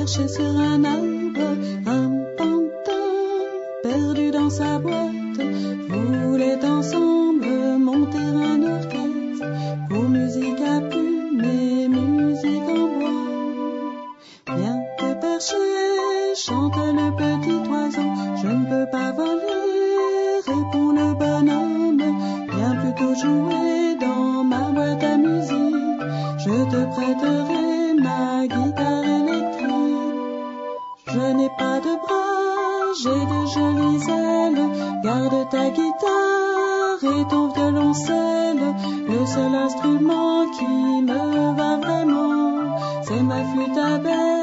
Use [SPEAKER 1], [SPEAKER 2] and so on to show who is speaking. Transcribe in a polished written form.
[SPEAKER 1] perché sur un arbre, un pantin perdu dans sa boîte voulait ensemble monter un orchestre pour musique à plumes et musique en bois. Viens te percher, chante le petit oiseau, je ne peux pas voler, répond le bonhomme, viens plutôt jouer dans ma boîte à musique, je te prêterai ma guitare électrique. Je n'ai pas de bras, j'ai de jolies ailes, garde ta guitare et ton violoncelle, le seul instrument qui me va vraiment, c'est ma flûte à bec.